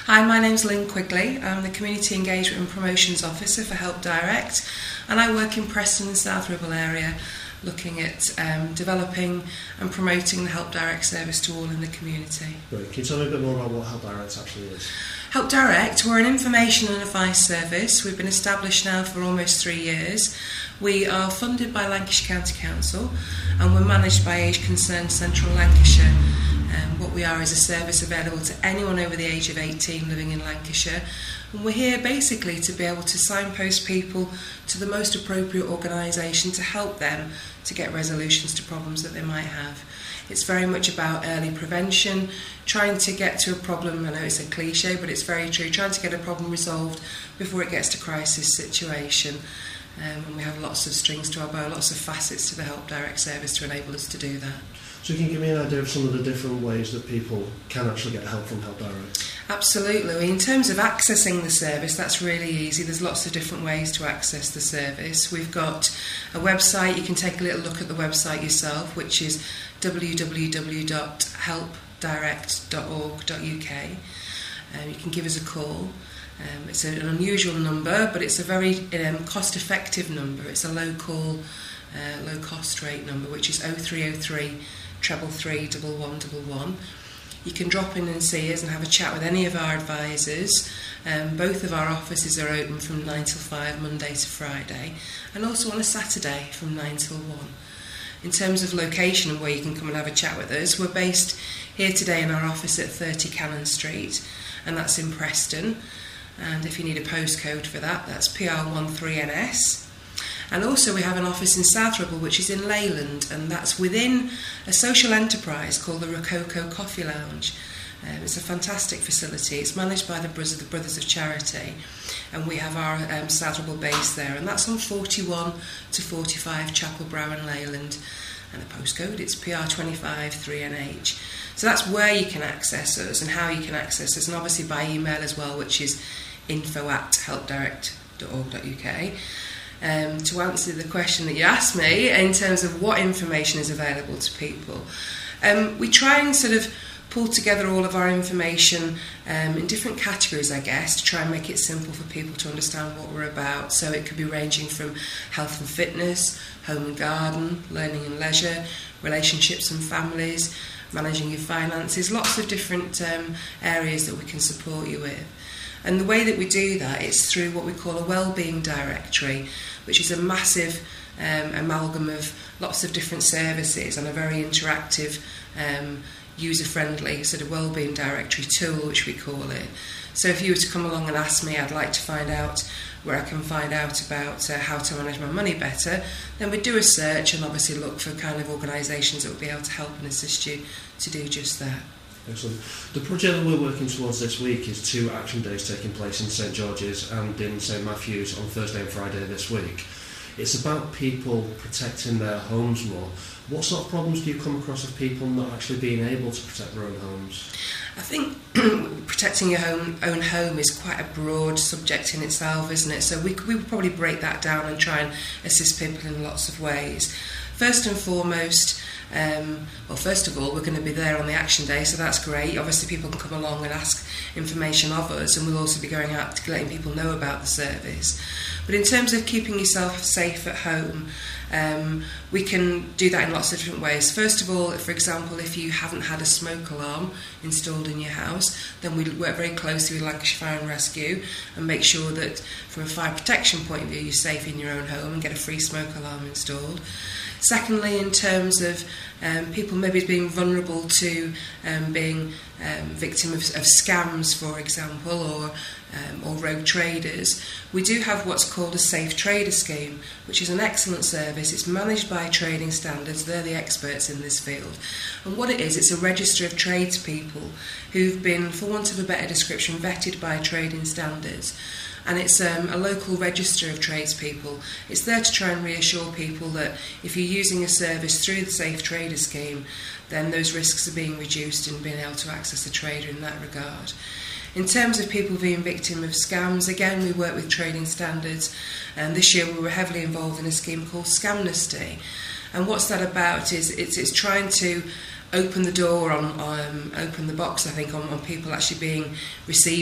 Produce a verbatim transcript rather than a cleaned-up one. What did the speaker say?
Hi, my name's Lynn Quigley. I'm the Community Engagement and Promotions Officer for Help Direct, and I work in Preston and South Ribble area looking at um, developing and promoting the Help Direct service to all in the community. Right. Can you tell me a bit more about what Help Direct actually is? Help Direct, we're an information and advice service. We've been established now for almost three years. We are funded by Lancashire County Council and we're managed by Age Concern Central Lancashire. Um, what we are is a service available to anyone over the age of eighteen living in Lancashire, and we're here basically to be able to signpost people to the most appropriate organisation to help them to get resolutions to problems that they might have. It's very much about early prevention, trying to get to a problem. I know it's a cliche, but it's very true, trying to get a problem resolved before it gets to crisis situation. Um, and we have lots of strings to our bow, lots of facets to the Help Direct service to enable us to do that. So can you give me an idea of some of the different ways that people can actually get help from Help Direct? Absolutely. In terms of accessing the service, that's really easy. There's lots of different ways to access the service. We've got a website. You can take a little look at the website yourself, which is w w w dot help direct dot org dot u k. Um, you can give us a call. Um, it's an unusual number, but it's a very um, cost-effective number. It's a low-call, uh, low-cost rate number, which is oh three oh three, treble three, double one, double one. You can drop in and see us and have a chat with any of our advisors. Um, both of our offices are open from nine till five, Monday to Friday, and also on a Saturday from nine till one. In terms of location and where you can come and have a chat with us, we're based here today in our office at thirty Cannon Street, and that's in Preston. And if you need a postcode for that, that's P R one three N S. And also we have an office in South Ribble, which is in Leyland, and that's within a social enterprise called the Rococo Coffee Lounge. Um, it's a fantastic facility. It's managed by the Brothers, the Brothers of Charity, and we have our um, South Ribble base there, and that's on forty-one to forty-five Chapel Brow in Leyland. And the postcode, it's P R twenty-five three N H. So that's where you can access us and how you can access us, and obviously by email as well, which is info at help direct dot org dot u k. Um, to answer the question that you asked me in terms of what information is available to people, um, we try and sort of pull together all of our information um, in different categories, I guess, to try and make it simple for people to understand what we're about. So it could be ranging from health and fitness, home and garden, learning and leisure, relationships and families, managing your finances, lots of different um, areas that we can support you with. And the way that we do that is through what we call a wellbeing directory, which is a massive um, amalgam of lots of different services and a very interactive, um, user-friendly sort of wellbeing directory tool, which we call it. So if you were to come along and ask me, I'd like to find out where I can find out about uh, how to manage my money better, then we'd do a search and obviously look for kind of organisations that would be able to help and assist you to do just that. Excellent. The project that we're working towards this week is two action days taking place in St George's and in St Matthew's on Thursday and Friday this week. It's about people protecting their homes more. What sort of problems do you come across of people not actually being able to protect their own homes? I think protecting your own, own home is quite a broad subject in itself, isn't it? So we, we would probably break that down and try and assist people in lots of ways. First and foremost, Um, well, first of all, we're going to be there on the action day, so that's great. Obviously, people can come along and ask information of us, and we'll also be going out to letting people know about the service. But in terms of keeping yourself safe at home, um, we can do that in lots of different ways. First of all, for example, if you haven't had a smoke alarm installed in your house, then we work very closely with Lancashire Fire and Rescue and make sure that from a fire protection point of view, you're safe in your own home and get a free smoke alarm installed. Secondly, in terms of um, people maybe being vulnerable to um, being um, victim of, of scams, for example, or um, or rogue traders, we do have what's called a Safe Trader scheme, which is an excellent service. It's managed by Trading Standards. They're the experts in this field. And what it is, it's a register of tradespeople who've been, for want of a better description, vetted by Trading Standards. And it's um, a local register of tradespeople. It's there to try and reassure people that if you're using a service through the Safe Trader scheme, then those risks are being reduced in being able to access a trader in that regard. In terms of people being victim of scams, again, we work with Trading Standards, and this year we were heavily involved in a scheme called Scamnesty. And what's that about is it's, it's trying to open the door on, um, open the box, I think, on, on people actually being receiving